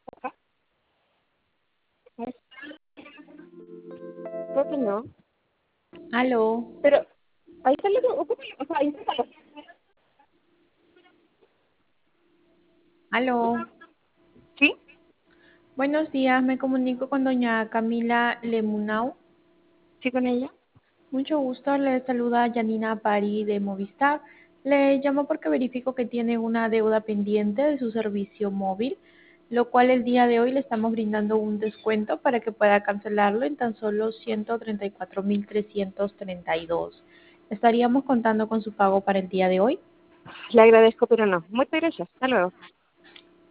Creo que no. Aló, Pero ahí está lo o sea, ahí está lo. aló. ¿Sí? Buenos días, me comunico con doña Camila Lemunau. ¿Sí con ella? Mucho gusto, le saluda Janina Pari de Movistar. Le llamo porque verifico que tiene una deuda pendiente de su servicio móvil, lo cual el día de hoy le estamos brindando un descuento para que pueda cancelarlo en tan solo 134.332. ¿Estaríamos contando con su pago para el día de hoy? Le agradezco, pero no. Muchas gracias. Hasta luego.